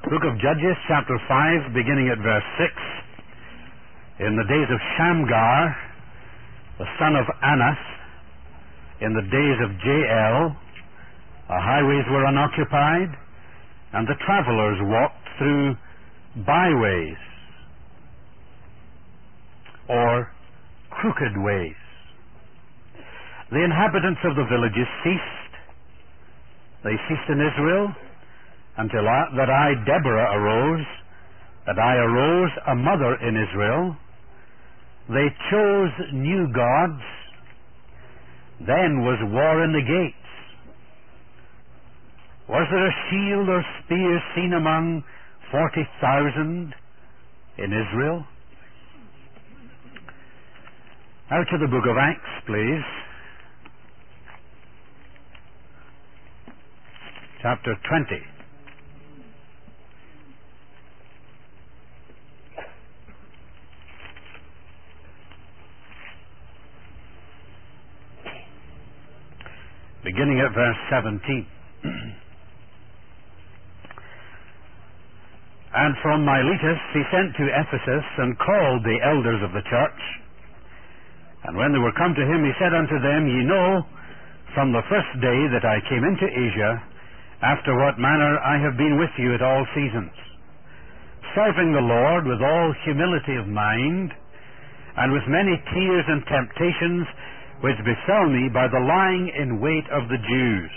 Book of Judges, chapter 5, beginning at verse 6. In the days of Shamgar, the son of Anas, in the days of Jael, the highways were unoccupied, and the travelers walked through byways, or crooked ways. The inhabitants of the villages ceased. They ceased in Israel, until that I, Deborah, arose, that I arose a mother in Israel. They chose new gods. Then was war in the gates. Was there a shield or spear seen among 40,000 in Israel? Now to the book of Acts, please. Chapter 20. Beginning at verse 17. And from Miletus he sent to Ephesus, and called the elders of the church. And when they were come to him, he said unto them, Ye know, from the first day that I came into Asia, after what manner I have been with you at all seasons, serving the Lord with all humility of mind, and with many tears and temptations, which befell me by the lying in wait of the Jews,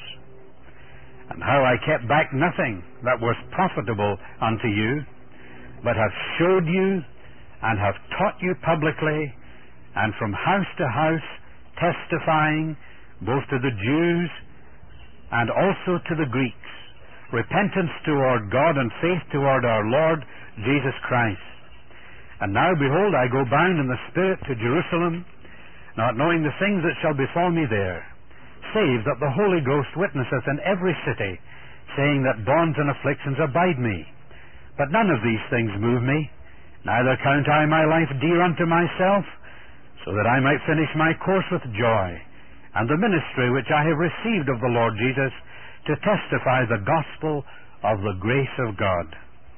and how I kept back nothing that was profitable unto you, but have showed you, and have taught you publicly, and from house to house, testifying both to the Jews and also to the Greeks, repentance toward God and faith toward our Lord Jesus Christ. And now, behold, I go bound in the Spirit to Jerusalem, not knowing the things that shall befall me there, save that the Holy Ghost witnesseth in every city, saying that bonds and afflictions abide me. But none of these things move me, neither count I my life dear unto myself, so that I might finish my course with joy, and the ministry which I have received of the Lord Jesus, to testify the gospel of the grace of God.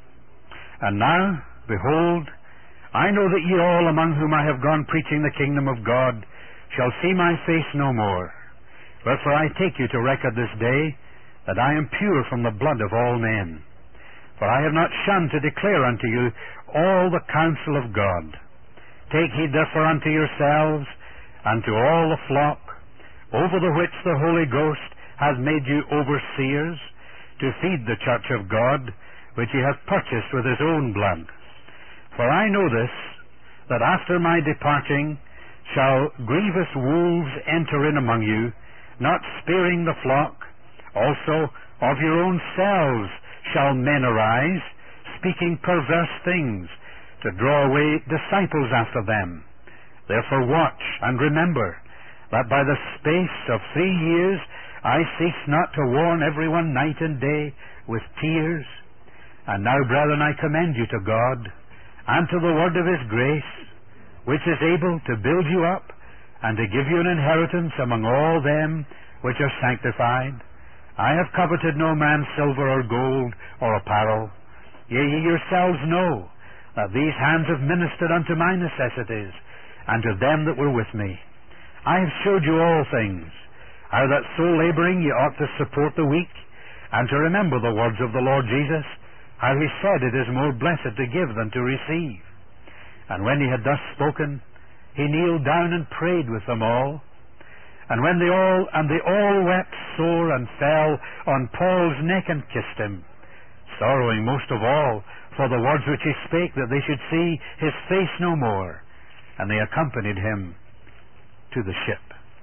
And now, behold, I know that ye all among whom I have gone preaching the kingdom of God shall see my face no more. Wherefore I take you to record this day that I am pure from the blood of all men. For I have not shunned to declare unto you all the counsel of God. Take heed therefore unto yourselves and to all the flock, over the which the Holy Ghost hath made you overseers, to feed the church of God, which he hath purchased with his own blood. For I know this, that after my departing shall grievous wolves enter in among you, not sparing the flock. Also of your own selves shall men arise, speaking perverse things, to draw away disciples after them. Therefore watch, and remember, that by the space of 3 years I cease not to warn everyone night and day with tears. And now, brethren, I commend you to God, and to the word of his grace, which is able to build you up, and to give you an inheritance among all them which are sanctified. I have coveted no man's silver or gold or apparel. Yea, ye yourselves know that these hands have ministered unto my necessities, and to them that were with me. I have showed you all things, how that so laboring ye ought to support the weak, and to remember the words of the Lord Jesus, how he said, It is more blessed to give than to receive. And when he had thus spoken, he kneeled down and prayed with them all. And when they all wept sore, and fell on Paul's neck and kissed him, sorrowing most of all for the words which he spake, that they should see his face no more. And they accompanied him to the ship.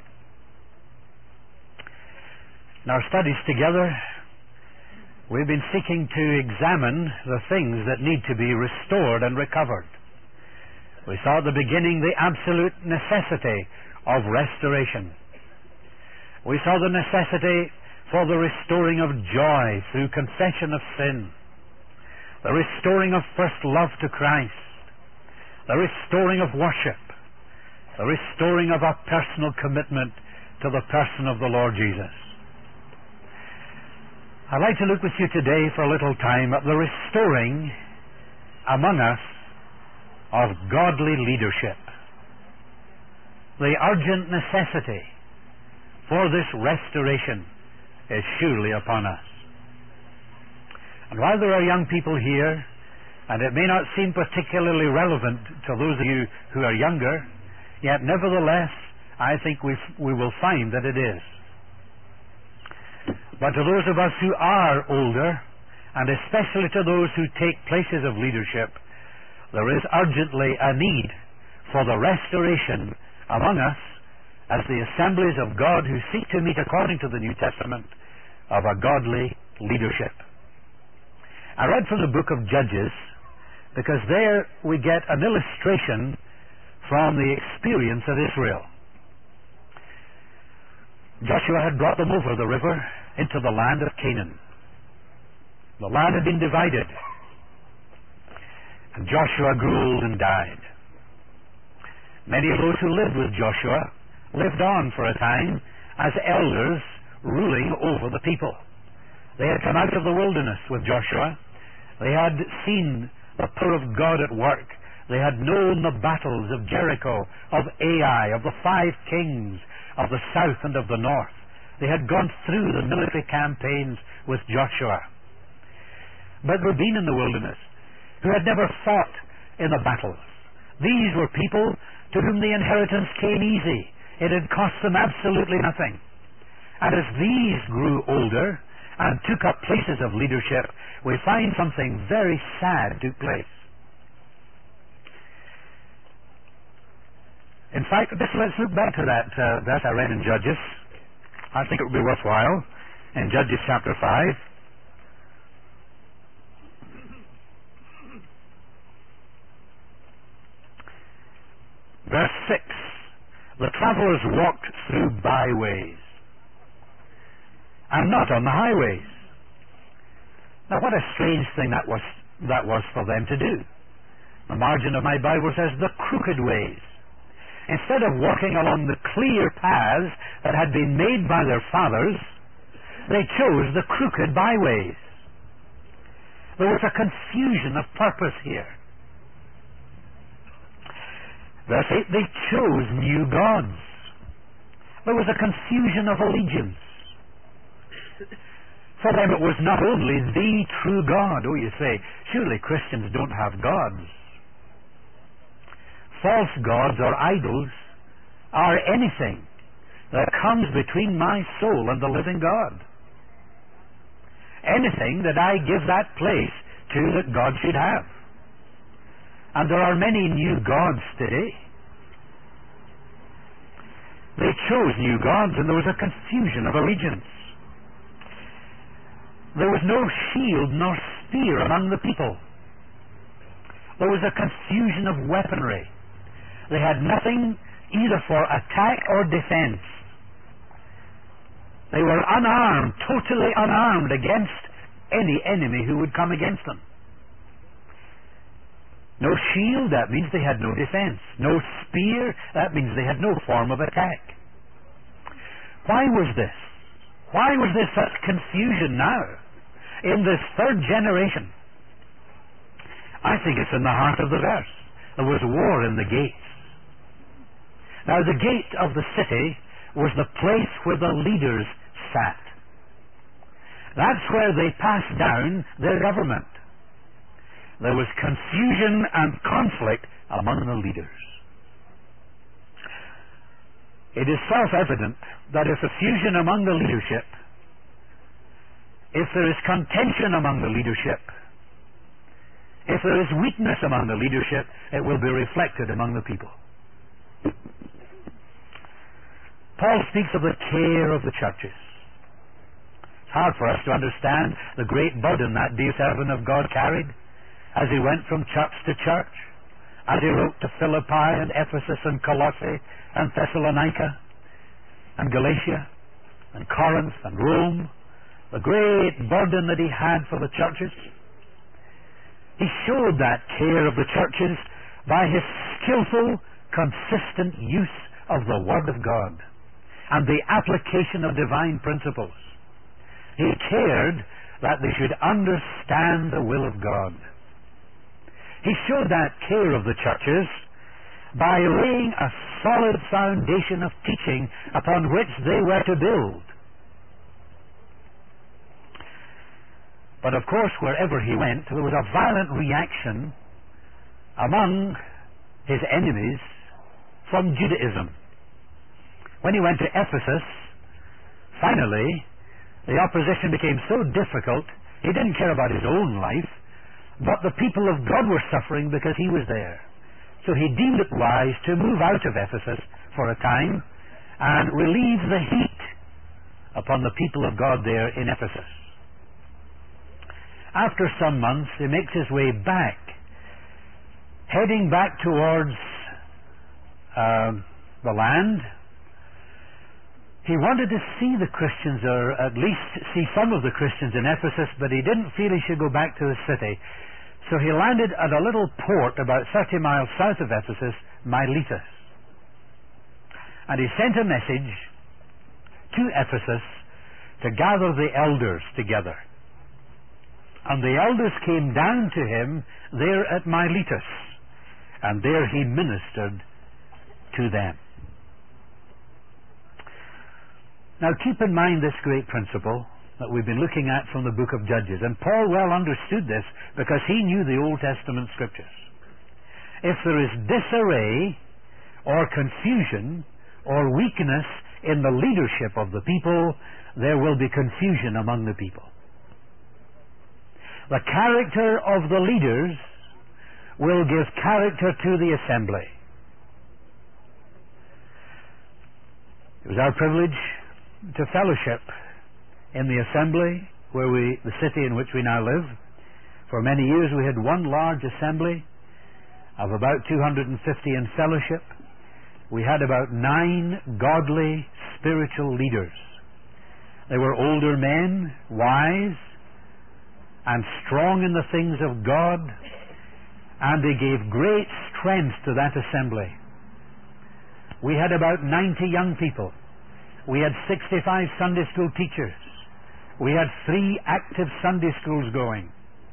In our studies together, we've been seeking to examine the things that need to be restored and recovered. We saw at the beginning the absolute necessity of restoration. We saw the necessity for the restoring of joy through confession of sin, the restoring of first love to Christ, the restoring of worship, the restoring of our personal commitment to the person of the Lord Jesus. I'd like to look with you today for a little time at the restoring among us of godly leadership. The urgent necessity for this restoration is surely upon us. And while there are young people here, and it may not seem particularly relevant to those of you who are younger, yet nevertheless, I think we will find that it is. But to those of us who are older, and especially to those who take places of leadership, there is urgently a need for the restoration among us as the assemblies of God who seek to meet according to the New Testament of a godly leadership. I read from the book of Judges because there we get an illustration from the experience of Israel. Joshua had brought them over the river into the land of Canaan. The land had been divided, and Joshua grew old and died. Many of those who lived with Joshua lived on for a time as elders ruling over the people. They had come out of the wilderness with Joshua. They had seen the power of God at work. They had known the battles of Jericho, of Ai, of the 5 kings of the south and of the north. They had gone through the military campaigns with Joshua. But they had been in the wilderness who had never fought in the battles. These were people to whom the inheritance came easy. It had cost them absolutely nothing. And as these grew older and took up places of leadership, we find something very sad took place. In fact, let's look back to that I read in Judges. I think it would be worthwhile. In Judges chapter 5. Verse 6. The travelers walked through byways, and not on the highways. Now what a strange thing that was for them to do. The margin of my Bible says the crooked ways. Instead of walking along the clear paths that had been made by their fathers, they chose the crooked byways. There was a confusion of purpose here. Verse 8, they chose new gods. There was a confusion of allegiance. For them it was not only the true God. Oh, you say, surely Christians don't have gods. False gods or idols are anything that comes between my soul and the living God. Anything that I give that place to that God should have. And there are many new gods today. They chose new gods, and there was a confusion of allegiance. There was no shield nor spear among the people. There was a confusion of weaponry. They had nothing either for attack or defense. They were unarmed, totally unarmed against any enemy who would come against them. No shield, that means they had no defense. No spear, that means they had no form of attack. Why was this? Why was there such confusion now in this third generation? I think it's in the heart of the verse. There was war in the gates. Now the gate of the city was the place where the leaders sat. That's where they passed down their government. There was confusion and conflict among the leaders. It is self-evident that if fusion among the leadership, if there is contention among the leadership, if there is weakness among the leadership, it will be reflected among the people. Paul speaks of the care of the churches. It's hard for us to understand the great burden that dear servant of God carried as he went from church to church, as he wrote to Philippi and Ephesus and Colossae and Thessalonica and Galatia and Corinth and Rome, the great burden that he had for the churches. He showed that care of the churches by his skillful, consistent use of the Word of God and the application of divine principles. He cared that they should understand the will of God. He showed that care of the churches by laying a solid foundation of teaching upon which they were to build. But of course, wherever he went, there was a violent reaction among his enemies from Judaism. When he went to Ephesus, finally, the opposition became so difficult, he didn't care about his own life, but the people of God were suffering because he was there. So he deemed it wise to move out of Ephesus for a time and relieve the heat upon the people of God there in Ephesus. After some months, he makes his way back, heading back towards the land. He wanted to see the Christians, or at least see some of the Christians in Ephesus, but he didn't feel he should go back to the city. So he landed at a little port about 30 miles south of Ephesus, Miletus. And he sent a message to Ephesus to gather the elders together. And the elders came down to him there at Miletus, and there he ministered to them. Now keep in mind this great principle that we've been looking at from the book of Judges. And Paul well understood this because he knew the Old Testament scriptures. If there is disarray or confusion or weakness in the leadership of the people, there will be confusion among the people. The character of the leaders will give character to the assembly. It was our privilege to fellowship in the assembly, the city in which we now live. For many years we had one large assembly of about 250 in fellowship. We had about 9 godly spiritual leaders. They were older men, wise, and strong in the things of God, and they gave great strength to that assembly. We had about 90 young people. We had 65 Sunday school teachers. We had 3 active Sunday schools going.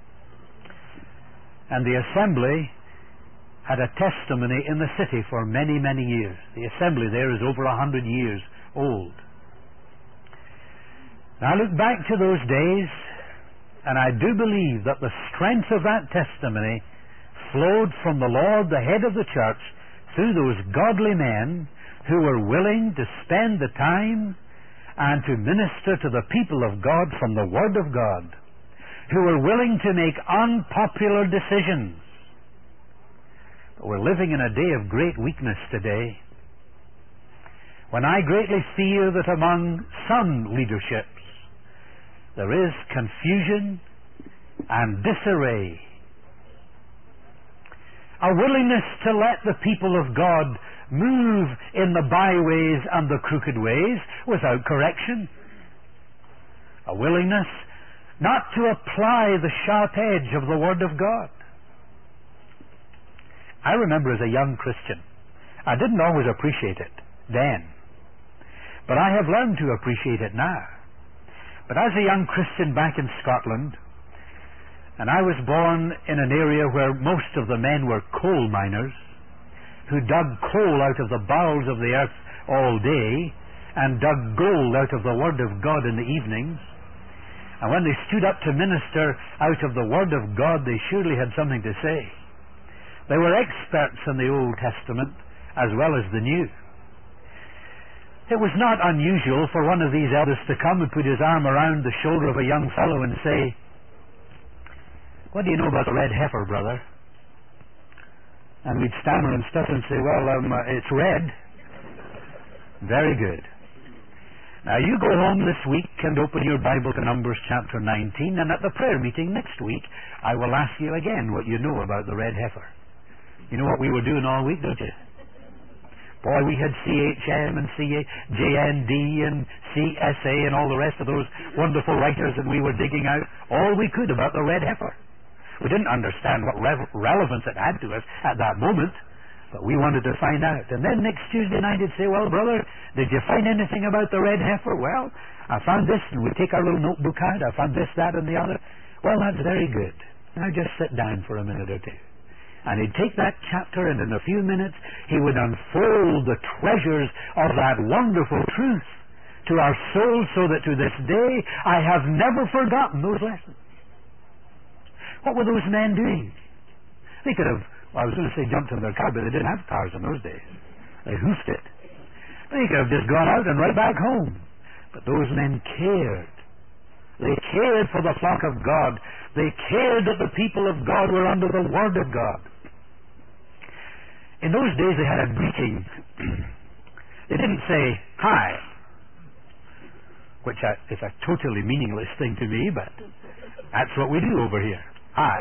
And the assembly had a testimony in the city for many, many years. The assembly there is over 100 years old. Now I look back to those days, and I do believe that the strength of that testimony flowed from the Lord, the head of the church, through those godly men who were willing to spend the time and to minister to the people of God from the Word of God, who were willing to make unpopular decisions. But we're living in a day of great weakness today, when I greatly fear that among some leaderships there is confusion and disarray. A willingness to let the people of God move in the byways and the crooked ways without correction. A willingness not to apply the sharp edge of the Word of God. I remember as a young Christian, I didn't always appreciate it then, but I have learned to appreciate it now. But as a young Christian back in Scotland, and I was born in an area where most of the men were coal miners, who dug coal out of the bowels of the earth all day, and dug gold out of the Word of God in the evenings. And when they stood up to minister out of the Word of God, they surely had something to say. They were experts in the Old Testament as well as the New. It was not unusual for one of these elders to come and put his arm around the shoulder of a young fellow and say, "What do you know about the red heifer, brother?" And we'd stammer and stuff and say, "Well, it's red." Very good. Now you go home this week and open your Bible to Numbers chapter 19, and at the prayer meeting next week I will ask you again what you know about the red heifer. You know what we were doing all week, don't you? Boy, we had CHM and JND and CSA and all the rest of those wonderful writers, and we were digging out all we could about the red heifer. We didn't understand what relevance it had to us at that moment, But we wanted to find out. And then next Tuesday night he'd say, well, brother, did you find anything about the red heifer? Well, I found this, and we'd take our little notebook out. I found this, that, and the other. Well, that's very good. Now just sit down for a minute or two. And he'd take that chapter, and in a few minutes he would unfold the treasures of that wonderful truth to our souls, so that to this day I have never forgotten those lessons. What were those men doing? They could have, well, I was going to say jumped in their car, but they didn't have cars in those days. They hoofed it. They could have just gone out and right back home. But those men cared. They cared for the flock of God. They cared that the people of God were under the Word of God. In those days they had a greeting. They didn't say, hi, which is a totally meaningless thing to me, but that's what we do over here. Hi.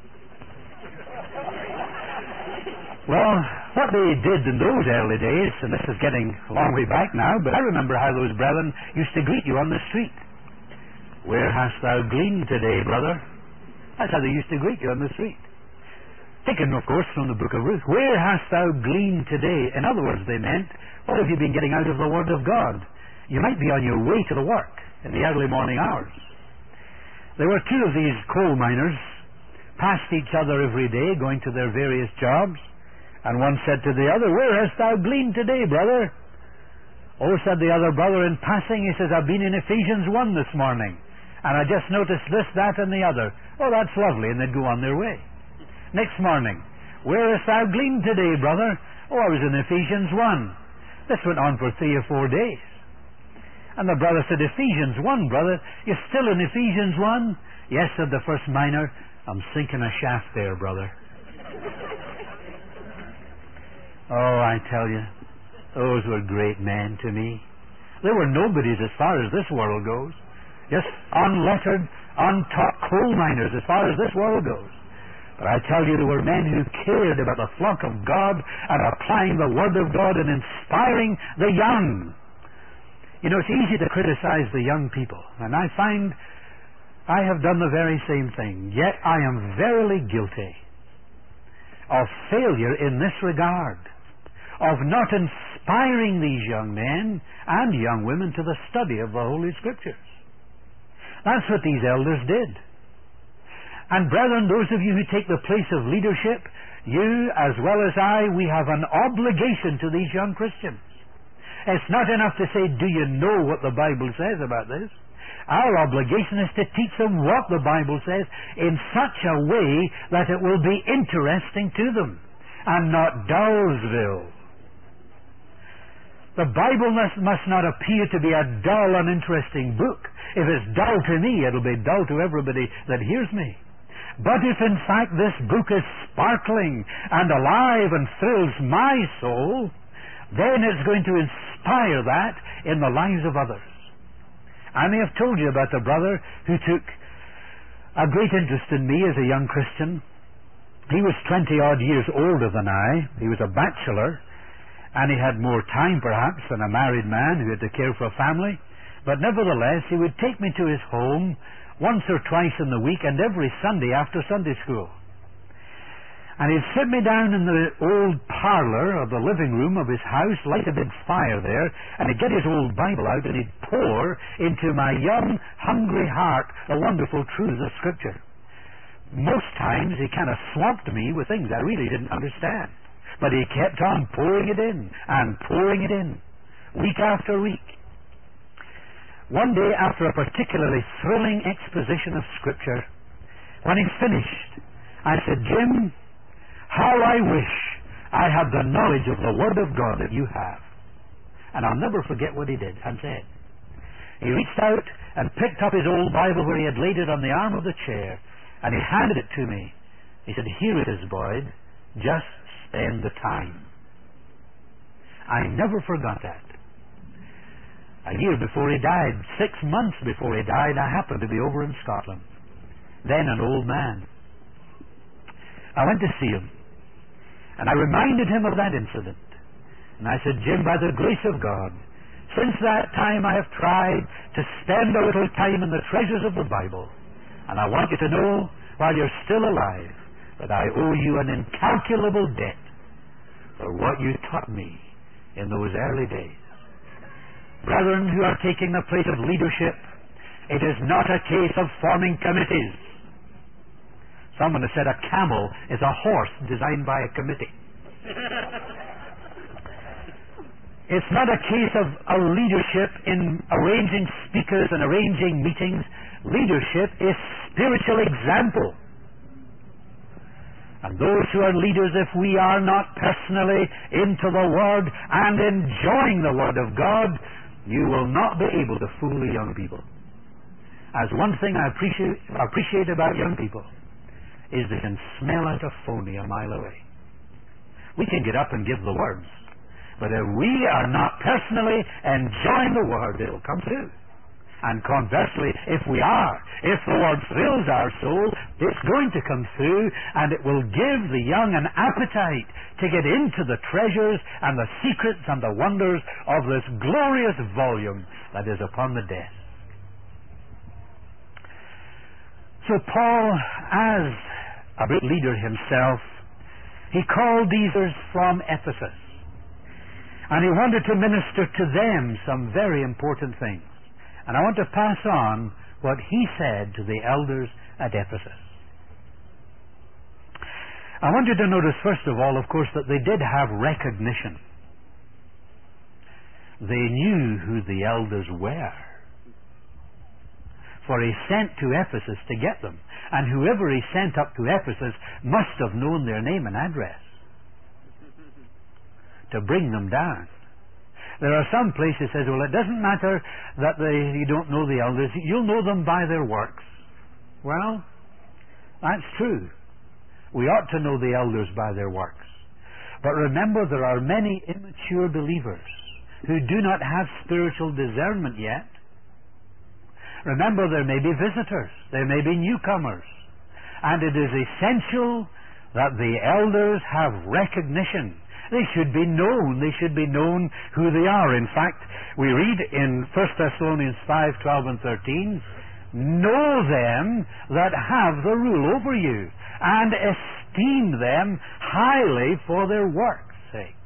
Well, what they did in those early days, and this is getting a long way back now, but I remember how those brethren used to greet you on the street. Where hast thou gleaned today, brother? That's how they used to greet you on the street. Taken, of course, from the book of Ruth. Where hast thou gleaned today? In other words, they meant, what have you been getting out of the Word of God? You might be on your way to the work in the early morning hours. There were two of these coal miners, passed each other every day, going to their various jobs, and one said to the other, where hast thou gleaned today, brother? Oh, said the other brother in passing, he says, I've been in Ephesians 1 this morning, and I just noticed this, that, and the other. Oh, that's lovely, and they'd go on their way. Next morning, where hast thou gleaned today, brother? Oh, I was in Ephesians 1. This went on for 3 or 4 days. And the brother said, Ephesians 1, brother? You're still in Ephesians 1? Yes, said the first miner. I'm sinking a shaft there, brother. Oh, I tell you, those were great men to me. They were nobodies as far as this world goes. Just unlettered, untaught coal miners as far as this world goes. But I tell you, there were men who cared about the flock of God and applying the Word of God and inspiring the young. You know, it's easy to criticize the young people, and I find I have done the very same thing. Yet I am verily guilty of failure in this regard, of not inspiring these young men and young women to the study of the Holy Scriptures. That's what these elders did. And brethren, those of you who take the place of leadership, you as well as I, we have an obligation to these young Christians. It's not enough to say, do you know what the Bible says about this? Our obligation is to teach them what the Bible says in such a way that it will be interesting to them and not Dullsville. The Bible must not appear to be a dull, uninteresting book. If it's dull to me, it'll be dull to everybody that hears me. But if in fact this book is sparkling and alive and thrills my soul, then it's going to inspire that in the lives of others. I may have told you about the brother who took a great interest in me as a young Christian. He was 20-odd years older than I. He was a bachelor, and he had more time perhaps than a married man who had to care for a family. But nevertheless, he would take me to his home once or twice in the week and every Sunday after Sunday school. And he'd sit me down in the old parlor of the living room of his house, light a big fire there, and he'd get his old Bible out and he'd pour into my young, hungry heart the wonderful truths of Scripture. Most times he kind of swamped me with things I really didn't understand. But he kept on pouring it in and pouring it in, week after week. One day, after a particularly thrilling exposition of Scripture, when he finished, I said, Jim, how I wish I had the knowledge of the Word of God that you have. And I'll never forget what he did and said. He reached out and picked up his old Bible where he had laid it on the arm of the chair, and he handed it to me. He said, here it is, Boyd. Just spend the time. I never forgot that. A year before he died, 6 months before he died, I happened to be over in Scotland. Then an old man. I went to see him. And I reminded him of that incident. And I said, Jim, by the grace of God, since that time I have tried to spend a little time in the treasures of the Bible. And I want you to know, while you're still alive, that I owe you an incalculable debt for what you taught me in those early days. Brethren who are taking the place of leadership, it is not a case of forming committees. Someone has said a camel is a horse designed by a committee. It's not a case of a leadership in arranging speakers and arranging meetings. Leadership is spiritual example. And those who are leaders, if we are not personally into the Word and enjoying the Word of God, you will not be able to fool the young people. As one thing I appreciate about young people is they can smell out a phony a mile away. We can get up and give the words, but if we are not personally enjoying the Word, it'll come through. And conversely, if we are, if the Word thrills our soul, it's going to come through, and it will give the young an appetite to get into the treasures and the secrets and the wonders of this glorious volume that is upon the desk. So Paul, as a great leader himself, he called these from Ephesus, and he wanted to minister to them some very important things. And I want to pass on what he said to the elders at Ephesus. I want you to notice, first of all, of course, that they did have recognition. They knew who the elders were. For he sent to Ephesus to get them. And whoever he sent up to Ephesus must have known their name and address to bring them down. There are some places that says, well, it doesn't matter that you don't know the elders. You'll know them by their works. Well, that's true. We ought to know the elders by their works. But remember, there are many immature believers who do not have spiritual discernment yet. Remember, there may be visitors. There may be newcomers. And it is essential that the elders have recognition. They should be known. They should be known who they are. In fact, we read in 1 Thessalonians 5:12 and 13, know them that have the rule over you, and esteem them highly for their work's sake.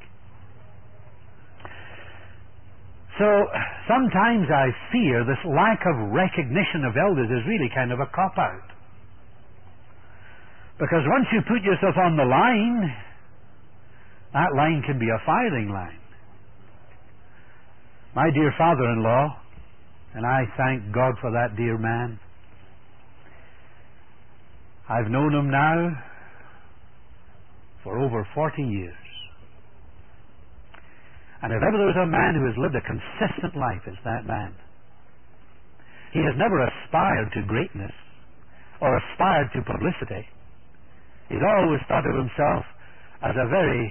So, sometimes I fear this lack of recognition of elders is really kind of a cop-out. Because once you put yourself on the line, that line can be a firing line. My dear father-in-law, and I thank God for that dear man, I've known him now for over 40 years. And if ever there was a man who has lived a consistent life, it's that man. He has never aspired to greatness or aspired to publicity. He's always thought of himself as a very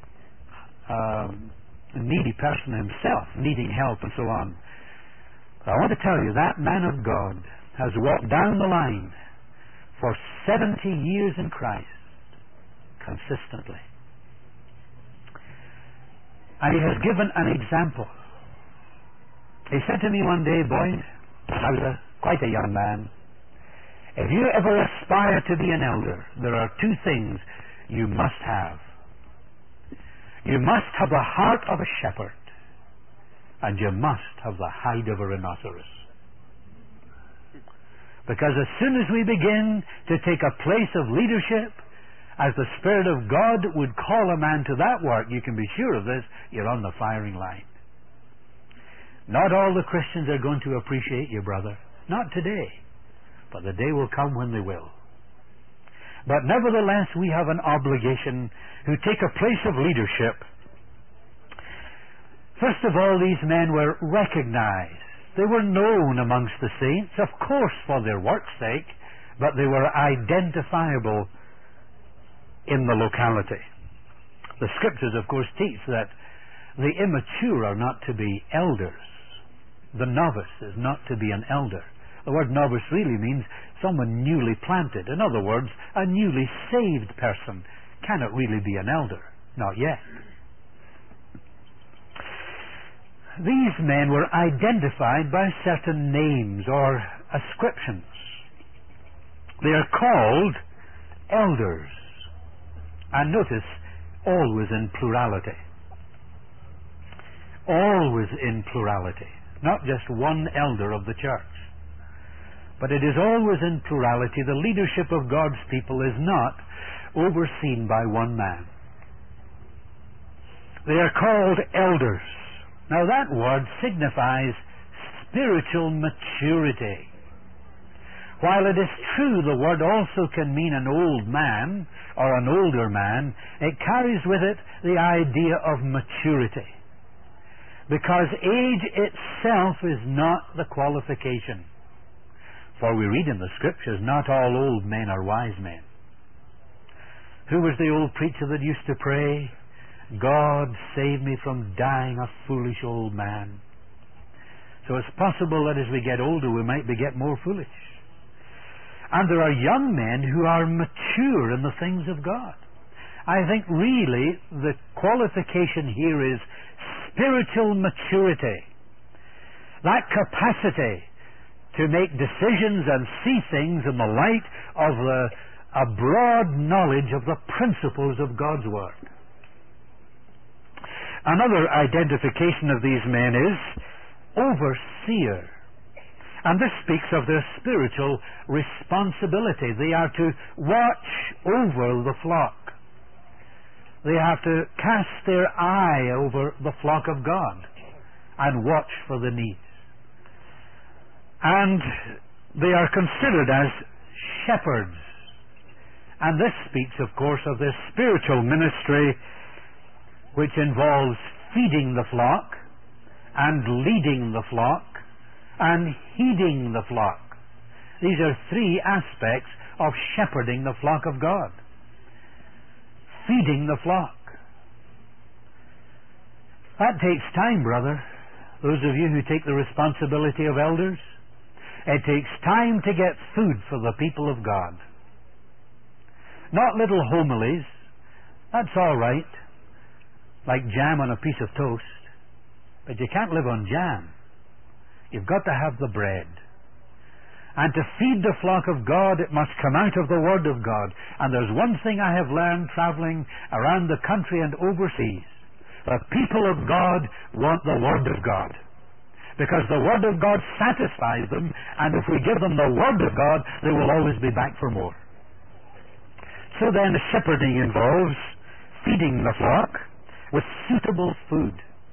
needy person himself, needing help and so on. But I want to tell you, that man of God has walked down the line for 70 years in Christ, consistently. And he has given an example. He said to me one day, Boyd, I was quite a young man, if you ever aspire to be an elder, there are two things you must have. You must have the heart of a shepherd, and you must have the hide of a rhinoceros. Because as soon as we begin to take a place of leadership, as the Spirit of God would call a man to that work, you can be sure of this, you're on the firing line. Not all the Christians are going to appreciate you, brother. Not today. But the day will come when they will. But nevertheless, we have an obligation who take a place of leadership. First of all, these men were recognized. They were known amongst the saints, of course, for their work's sake, but they were identifiable in the locality. The Scriptures, of course, teach that the immature are not to be elders. The novice is not to be an elder. The word novice really means someone newly planted. In other words, a newly saved person cannot really be an elder. Not yet. These men were identified by certain names or ascriptions. They are called elders. And notice, always in plurality. Always in plurality. Not just one elder of the church. But it is always in plurality. The leadership of God's people is not overseen by one man. They are called elders. Now that word signifies spiritual maturity. While it is true the word also can mean an old man or an older man, it carries with it the idea of maturity. Because age itself is not the qualification. For we read in the Scriptures, not all old men are wise men. Who was the old preacher that used to pray, God save me from dying a foolish old man? So it's possible that as we get older we might get more foolish. And there are young men who are mature in the things of God. I think really the qualification here is spiritual maturity. That capacity to make decisions and see things in the light of a broad knowledge of the principles of God's Word. Another identification of these men is overseer. And this speaks of their spiritual responsibility. They are to watch over the flock. They have to cast their eye over the flock of God and watch for the needs. And they are considered as shepherds. And this speaks, of course, of their spiritual ministry, which involves feeding the flock and leading the flock and heeding the flock. These are three aspects of shepherding the flock of God. Feeding the flock. That takes time, brother. Those of you who take the responsibility of elders, it takes time to get food for the people of God. Not little homilies. That's all right. Like jam on a piece of toast. But you can't live on jam. You've got to have the bread. And to feed the flock of God, it must come out of the Word of God. And there's one thing I have learned traveling around the country and overseas. The people of God want the Word of God. Because the Word of God satisfies them, and if we give them the Word of God, they will always be back for more. So then, shepherding involves feeding the flock with suitable food.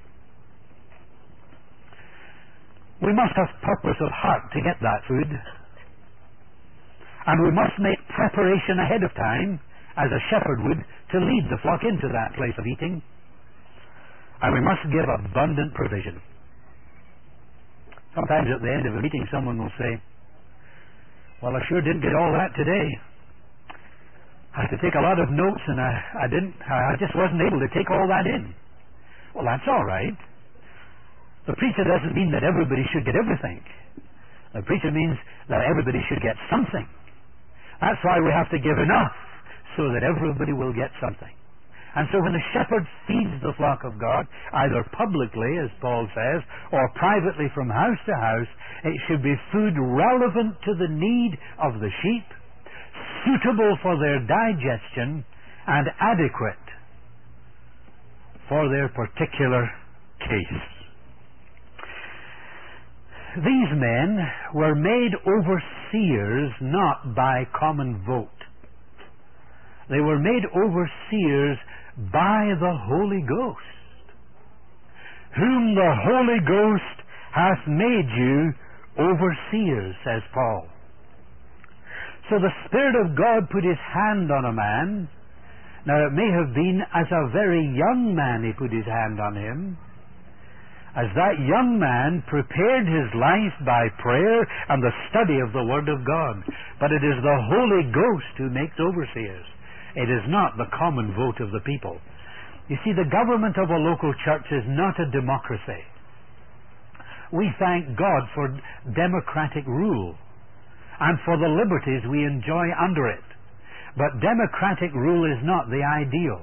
We must have purpose of heart to get that food. And we must make preparation ahead of time, as a shepherd would, to lead the flock into that place of eating. And we must give abundant provision. Sometimes at the end of a meeting someone will say, well, I sure didn't get all that today. I had to take a lot of notes and I just wasn't able to take all that in. Well, that's all right. The preacher doesn't mean that everybody should get everything. The preacher means that everybody should get something. That's why we have to give enough, so that everybody will get something. And so when the shepherd feeds the flock of God, either publicly, as Paul says, or privately from house to house, it should be food relevant to the need of the sheep, suitable for their digestion, and adequate for their particular case. These men were made overseers not by common vote. They were made overseers by the Holy Ghost, whom the Holy Ghost hath made you overseers, says Paul. So the Spirit of God put His hand on a man. Now it may have been as a very young man He put His hand on him, as that young man prepared his life by prayer and the study of the Word of God. But it is the Holy Ghost who makes overseers. It is not the common vote of the people. You see, the government of a local church is not a democracy. We thank God for democratic rule and for the liberties we enjoy under it. But democratic rule is not the ideal.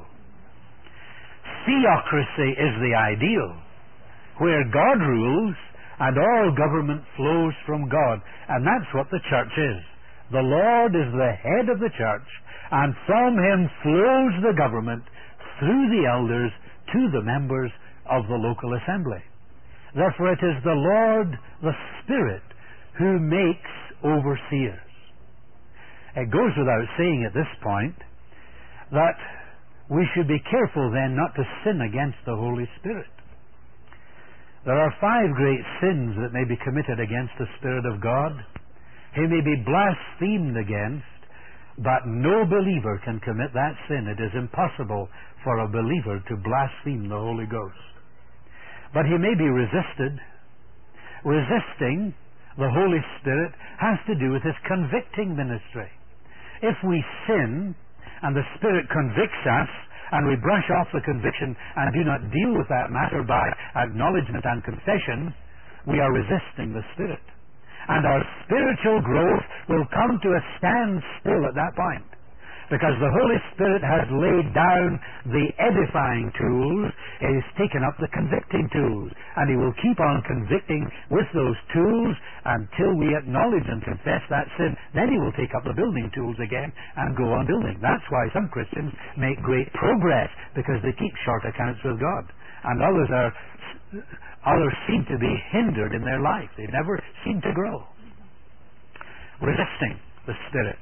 Theocracy is the ideal, where God rules and all government flows from God. And that's what the church is. The Lord is the head of the church, and from Him flows the government through the elders to the members of the local assembly. Therefore it is the Lord, the Spirit, who makes overseers. It goes without saying at this point that we should be careful then not to sin against the Holy Spirit. There are 5 great sins that may be committed against the Spirit of God. He may be blasphemed against, but no believer can commit that sin. It is impossible for a believer to blaspheme the Holy Ghost. But he may be resisted. Resisting the Holy Spirit has to do with his convicting ministry. If we sin and the Spirit convicts us, and we brush off the conviction and do not deal with that matter by acknowledgement and confession, we are resisting the Spirit. And our spiritual growth will come to a standstill at that point. Because the Holy Spirit has laid down the edifying tools, He has taken up the convicting tools. And He will keep on convicting with those tools until we acknowledge and confess that sin. Then He will take up the building tools again and go on building. That's why some Christians make great progress, because they keep short accounts with God. And others seem to be hindered in their life. They never seem to grow. Resisting the Spirit.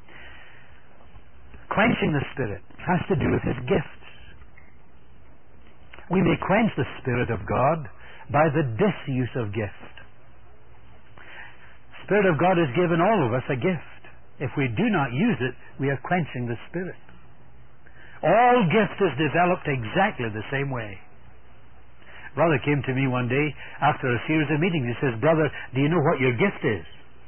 Quenching the Spirit has to do with His gifts. We may quench the Spirit of God by the disuse of gift. The Spirit of God has given all of us a gift. If we do not use it, we are quenching the Spirit. All gift is developed exactly the same way. Brother came to me one day after a series of meetings. He says, "Brother, do you know what your gift is?"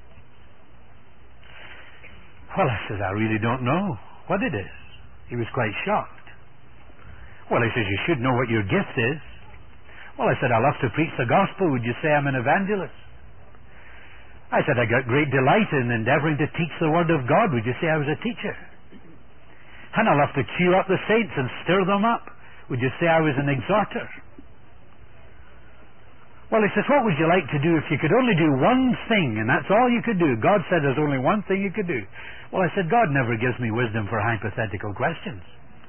Well, I said, "I really don't know what it is." He was quite shocked. Well, he says, "You should know what your gift is." Well, I said, "I love to preach the gospel. Would you say I'm an evangelist?" I said, "I got great delight in endeavoring to teach the Word of God. Would you say I was a teacher?" "And I love to cheer up the saints and stir them up. Would you say I was an exhorter?" Well, he says, "What would you like to do if you could only do one thing, and that's all you could do? God said there's only one thing you could do." Well, I said, "God never gives me wisdom for hypothetical questions."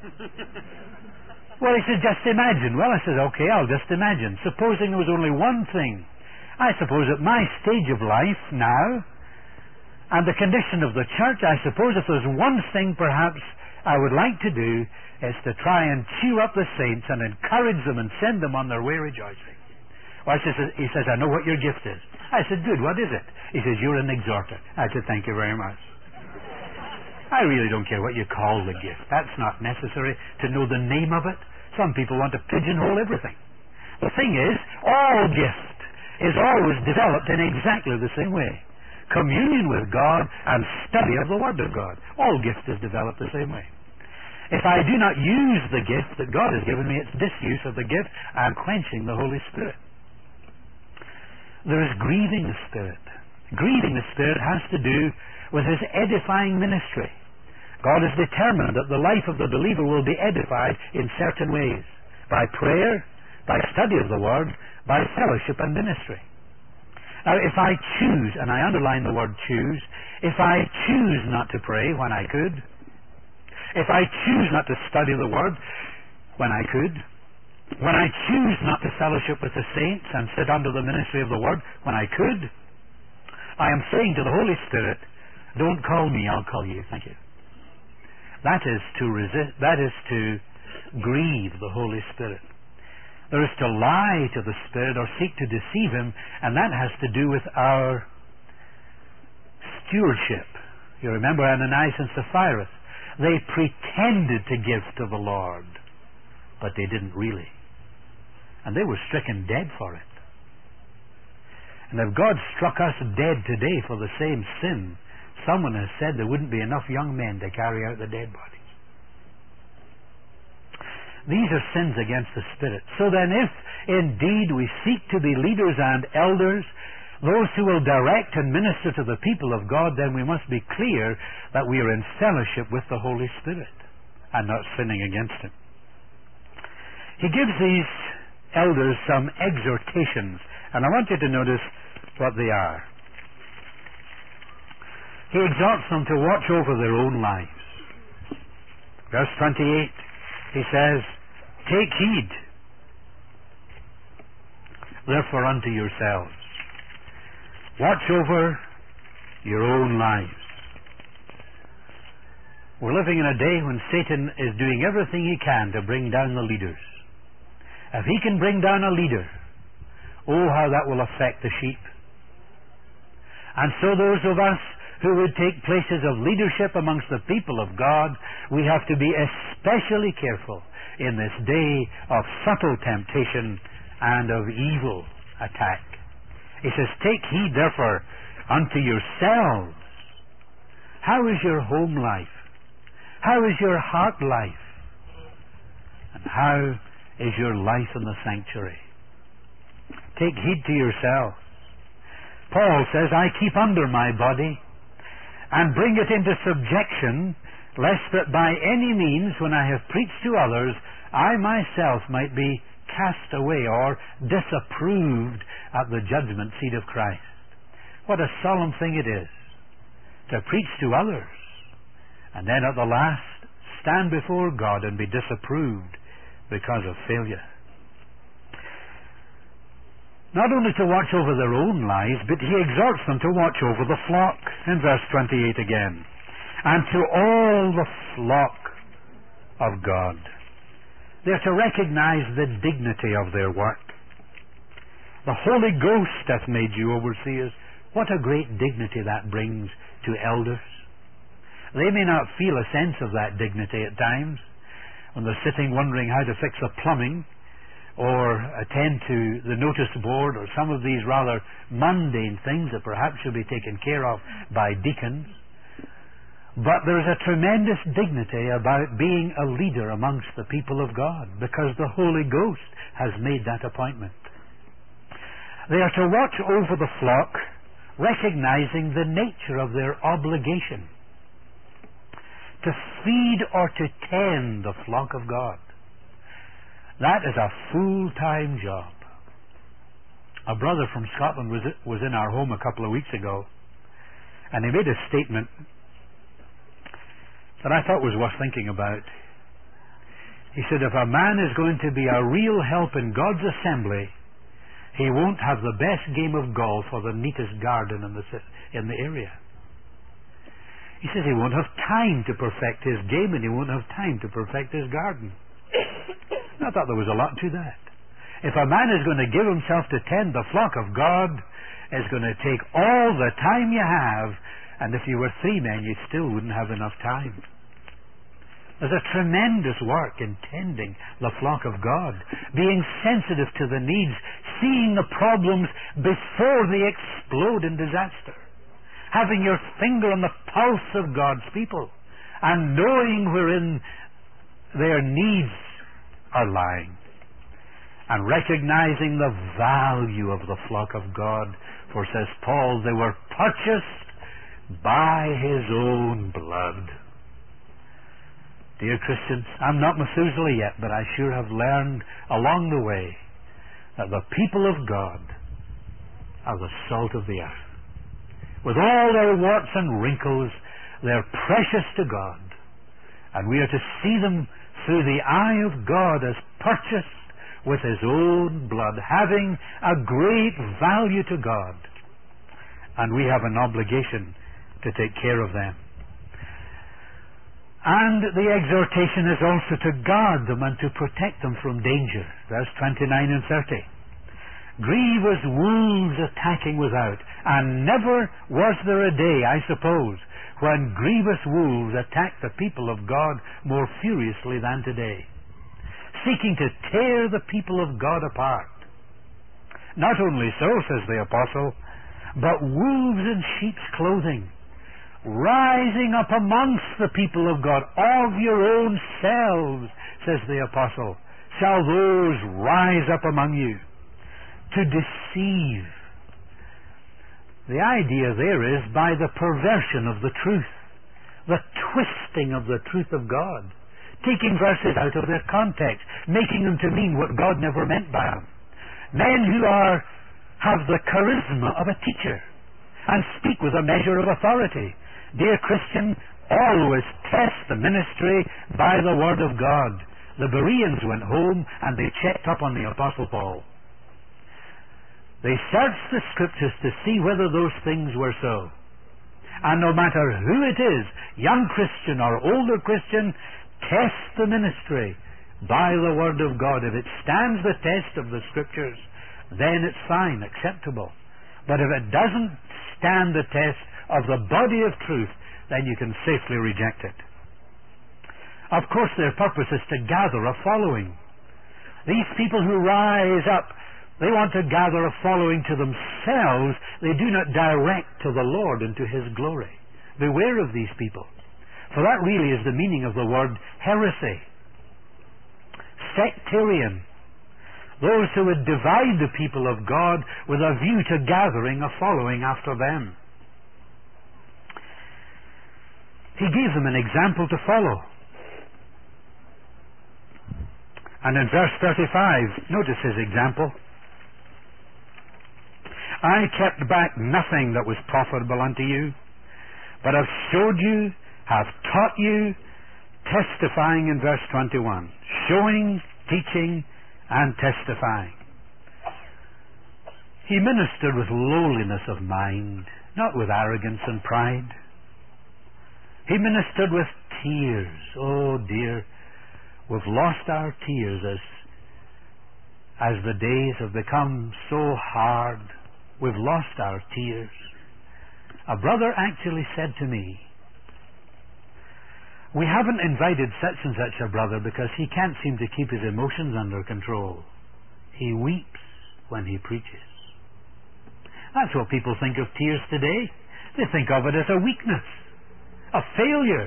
Well, he said, "Just imagine." Well, I said, "Okay, I'll just imagine. Supposing there was only one thing. I suppose at my stage of life now, and the condition of the church, I suppose if there's one thing perhaps I would like to do, is to try and cheer up the saints and encourage them and send them on their way rejoicing." Well, he says, "I know what your gift is." I said, "Good, what is it?" He says, "You're an exhorter." I said, "Thank you very much." I really don't care what you call the gift. That's not necessary to know the name of it. Some people want to pigeonhole everything. The thing is, all gift is always developed in exactly the same way. Communion with God and study of the Word of God. All gift is developed the same way. If I do not use the gift that God has given me, it's disuse of the gift. I'm quenching the Holy Spirit. There is grieving the Spirit. Grieving the Spirit has to do with His edifying ministry. God has determined that the life of the believer will be edified in certain ways. By prayer, by study of the Word, by fellowship and ministry. Now, if I choose, and I underline the word choose, if I choose not to pray when I could, if I choose not to study the Word when I could, when I choose not to fellowship with the saints and sit under the ministry of the Word when I could, I am saying to the Holy Spirit, "Don't call me, I'll call you." Thank you. That is to resist, that is to grieve the Holy Spirit. There is to lie to the Spirit or seek to deceive Him, and that has to do with our stewardship. You remember Ananias and Sapphira? They pretended to give to the Lord, but they didn't really. And they were stricken dead for it. And if God struck us dead today for the same sin, someone has said there wouldn't be enough young men to carry out the dead bodies. These are sins against the Spirit. So then, if indeed we seek to be leaders and elders, those who will direct and minister to the people of God, then we must be clear that we are in fellowship with the Holy Spirit and not sinning against Him. He gives these elders some exhortations, and I want you to notice what they are. He exhorts them to watch over their own lives. Verse 28, he says, Take heed, therefore, unto yourselves. Watch over your own lives. We're living in a day when Satan is doing everything he can to bring down the leaders. If he can bring down a leader, oh, how that will affect the sheep. And so those of us who would take places of leadership amongst the people of God, we have to be especially careful in this day of subtle temptation and of evil attack. He says, take heed, therefore, unto yourselves. How is your home life? How is your heart life? And how is your life in the sanctuary? Take heed to yourselves. Paul says, I keep under my body and bring it into subjection, lest that by any means, when I have preached to others, I myself might be cast away or disapproved at the judgment seat of Christ. What a solemn thing it is to preach to others and then at the last stand before God and be disapproved because of failure. Not only to watch over their own lives, but he exhorts them to watch over the flock in verse 28 again. And to all the flock of God. They're to recognize the dignity of their work. The Holy Ghost hath made you overseers. What a great dignity that brings to elders. They may not feel a sense of that dignity at times when they're sitting wondering how to fix the plumbing or attend to the notice board or some of these rather mundane things that perhaps should be taken care of by deacons. But there is a tremendous dignity about being a leader amongst the people of God because the Holy Ghost has made that appointment. They are to watch over the flock, recognizing the nature of their obligation to feed or to tend the flock of God. That is a full-time job. A brother from Scotland was in our home a couple of weeks ago, and he made a statement that I thought was worth thinking about. He said, if a man is going to be a real help in God's assembly, he won't have the best game of golf or the neatest garden in the area. He says he won't have time to perfect his game and he won't have time to perfect his garden. I thought there was a lot to that. If a man is going to give himself to tend the flock of God, it's going to take all the time you have, and if you were 3 men, you still wouldn't have enough time. There's a tremendous work in tending the flock of God, being sensitive to the needs, seeing the problems before they explode in disaster, having your finger on the pulse of God's people, and knowing wherein their needs are lying, and recognizing the value of the flock of God. For, says Paul, they were purchased by His own blood. Dear Christians, I'm not Methuselah yet, but I sure have learned along the way that the people of God are the salt of the earth. With all their warts and wrinkles, they're precious to God, and we are to see them through the eye of God as purchased with His own blood, having a great value to God. And we have an obligation to take care of them. And the exhortation is also to guard them and to protect them from danger. Verse 29 and 30. Grievous wolves attacking without, and never was there a day, I suppose, when grievous wolves attack the people of God more furiously than today, seeking to tear the people of God apart. Not only so, says the apostle, but wolves in sheep's clothing, rising up amongst the people of God, of your own selves, says the apostle, shall those rise up among you to deceive. The idea there is by the perversion of the truth, the twisting of the truth of God, taking verses out of their context, making them to mean what God never meant by them. Men who have the charisma of a teacher and speak with a measure of authority. Dear Christian, always test the ministry by the Word of God. The Bereans went home and they checked up on the Apostle Paul. They searched the Scriptures to see whether those things were so. And no matter who it is, young Christian or older Christian, test the ministry by the Word of God. If it stands the test of the Scriptures, then it's fine, acceptable. But if it doesn't stand the test of the body of truth, then you can safely reject it. Of course, their purpose is to gather a following. These people who rise up, they want to gather a following to themselves. They do not direct to the Lord and to His glory. Beware of these people. For that really is the meaning of the word heresy. Sectarian. Those who would divide the people of God with a view to gathering a following after them. He gave them an example to follow. And in verse 35, notice his example. I kept back nothing that was profitable unto you, but have showed you, have taught you, testifying in verse 21, showing, teaching, and testifying. He ministered with lowliness of mind, not with arrogance and pride. He ministered with tears. Oh dear, we've lost our tears as the days have become so hard. We've lost our tears. A brother actually said to me, we haven't invited such and such a brother because he can't seem to keep his emotions under control. He weeps when he preaches. That's what people think of tears today. They think of it as a weakness, a failure.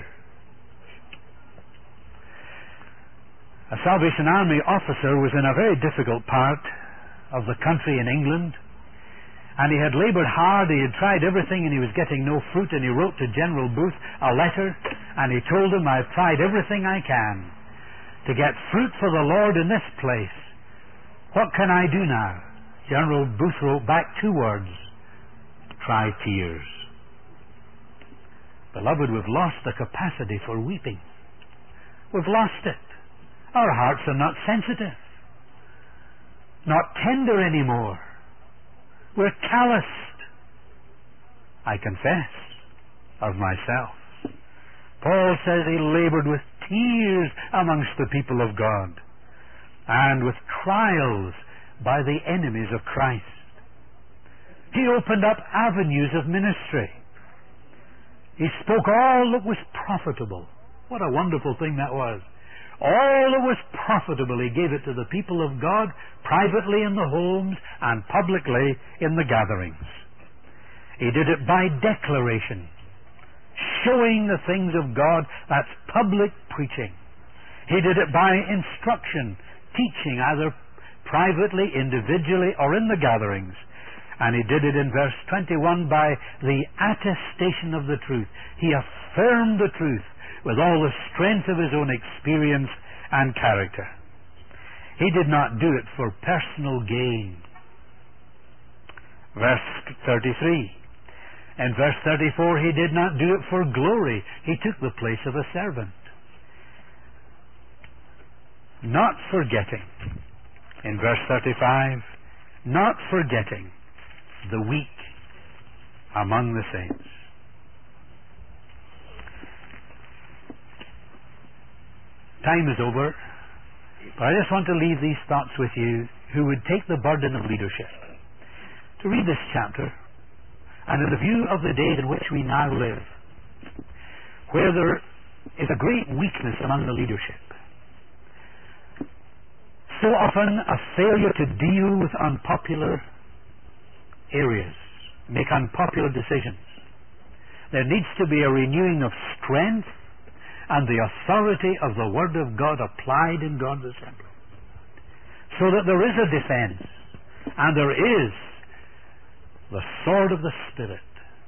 A Salvation Army officer was in a very difficult part of the country in England, and he had laboured hard. He had tried everything and he was getting no fruit, and he wrote to General Booth a letter, and he told him, I've tried everything I can to get fruit for the Lord in this place. What can I do now? General Booth wrote back 2 words, try tears. Beloved, we've lost the capacity for weeping. We've lost it. Our hearts are not sensitive, not tender anymore. We're calloused. I confess of myself. Paul says he labored with tears amongst the people of God and with trials by the enemies of Christ. He opened up avenues of ministry. He spoke all that was profitable. What a wonderful thing that was. All that was profitable, he gave it to the people of God, privately in the homes and publicly in the gatherings. He did it by declaration, showing the things of God. That's public preaching. He did it by instruction, teaching either privately, individually, or in the gatherings. And he did it in verse 21 by the attestation of the truth. He affirmed the truth with all the strength of his own experience and character. He did not do it for personal gain. Verse 33. In verse 34, he did not do it for glory. He took the place of a servant. Not forgetting. In verse 35, not forgetting the weak among the saints. Time is over, but I just want to leave these thoughts with you who would take the burden of leadership to read this chapter, and in the view of the day in which we now live, where there is a great weakness among the leadership, so often a failure to deal with unpopular areas, make unpopular decisions. There needs to be a renewing of strength and the authority of the Word of God applied in God's assembly, so that there is a defense, and there is the sword of the Spirit.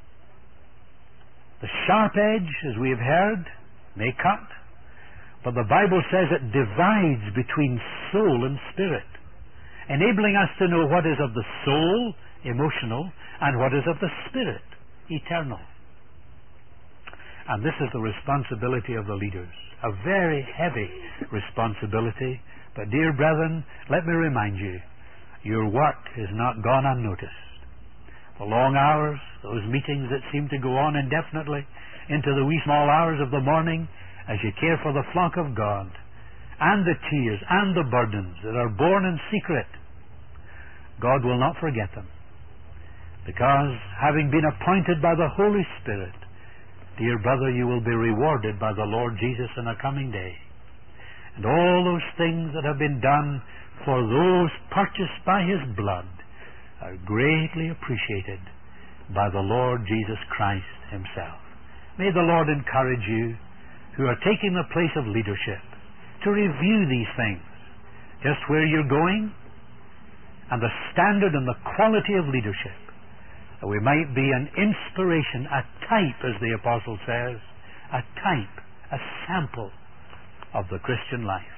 The sharp edge, as we have heard, may cut, but the Bible says it divides between soul and spirit, enabling us to know what is of the soul, emotional, and what is of the spirit, eternal. And this is the responsibility of the leaders. A very heavy responsibility. But dear brethren, let me remind you, your work is not gone unnoticed. The long hours, those meetings that seem to go on indefinitely into the wee small hours of the morning as you care for the flock of God, and the tears and the burdens that are borne in secret, God will not forget them. Because having been appointed by the Holy Spirit, dear brother, you will be rewarded by the Lord Jesus in a coming day. And all those things that have been done for those purchased by His blood are greatly appreciated by the Lord Jesus Christ Himself. May the Lord encourage you who are taking the place of leadership to review these things, just where you're going, and the standard and the quality of leadership, that we might be an inspiration, a type, as the Apostle says, a type, a sample of the Christian life.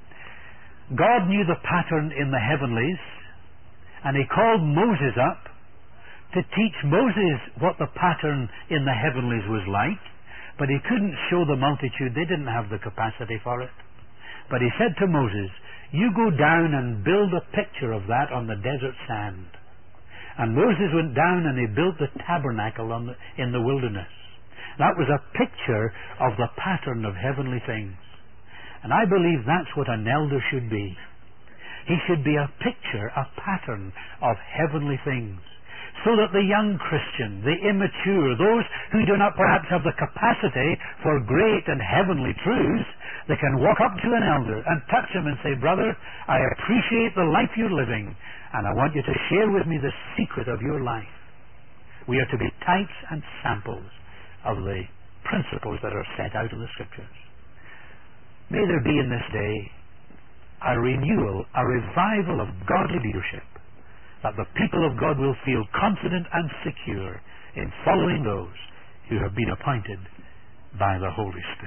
God knew the pattern in the heavenlies, and He called Moses up to teach Moses what the pattern in the heavenlies was like, but He couldn't show the multitude. They didn't have the capacity for it. But He said to Moses, you go down and build a picture of that on the desert sand. And Moses went down and he built the tabernacle in the wilderness. That was a picture of the pattern of heavenly things. And I believe that's what an elder should be. He should be a picture, a pattern of heavenly things, so that the young Christian, the immature, those who do not perhaps have the capacity for great and heavenly truths, they can walk up to an elder and touch him and say, brother, I appreciate the life you're living, and I want you to share with me the secret of your life. We are to be types and samples of the principles that are set out in the Scriptures. May there be in this day a renewal, a revival of godly leadership, that the people of God will feel confident and secure in following those who have been appointed by the Holy Spirit.